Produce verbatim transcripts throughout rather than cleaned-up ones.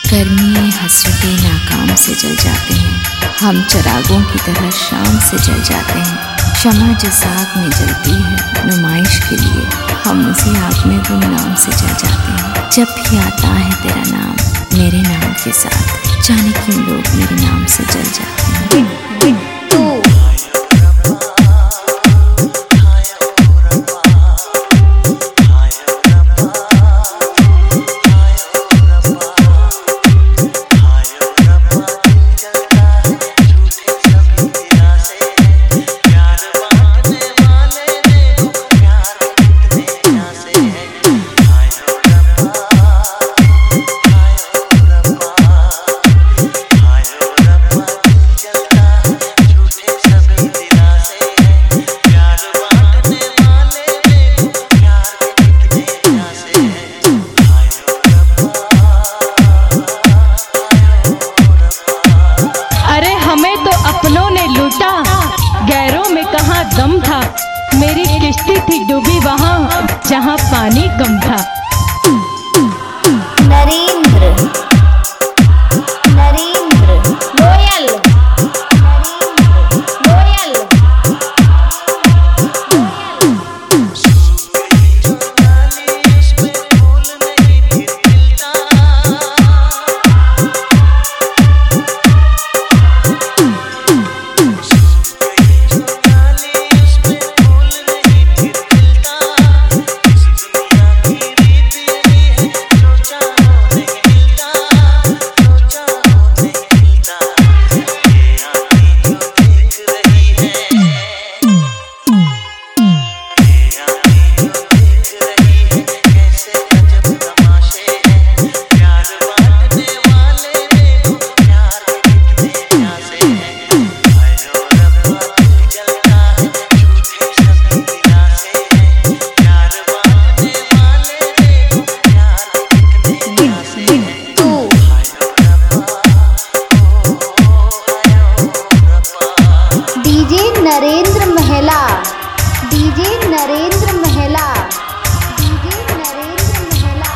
गर्मी हसरतें नाकाम से जल जाते हैं, हम चिरागों की तरह शाम से जल जाते हैं। शमा जिस आग में जलती है नुमाइश के लिए, हम उसी आग में गुमनाम से जल जाते हैं। जब भी आता है तेरा नाम मेरे नाम के साथ, जाने क्यों लोग मेरे नाम से जल जाते हैं। अपनों ने लूटा, गैरों में कहाँ दम था। मेरी किश्ती थी डूबी वहाँ जहाँ पानी कम था। नरेंद्र नरेंद्र गोयल गोयल नरेंद्र महिला डीजे नरेंद्र महिला डीजे नरेंद्र महिला।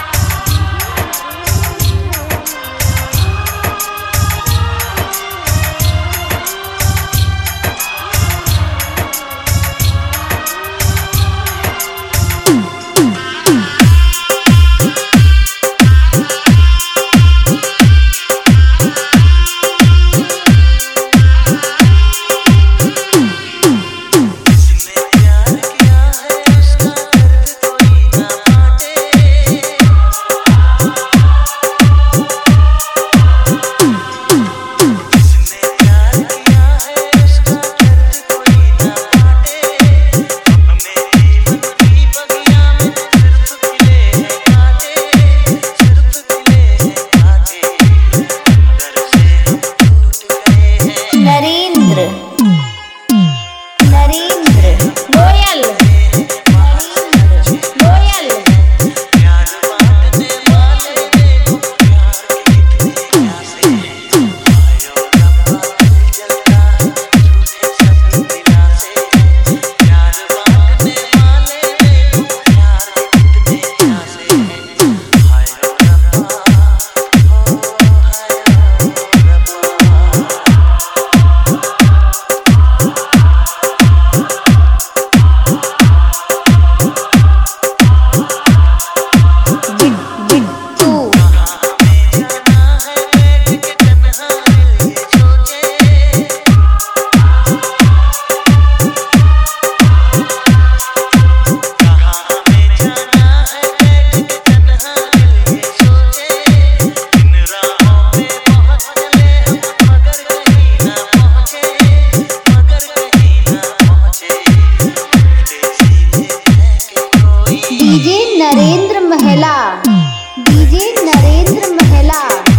नरेंद्र नरेंद्र गोयल गोयल डीजे नरेंद्र महिला डीजे नरेंद्र महिला।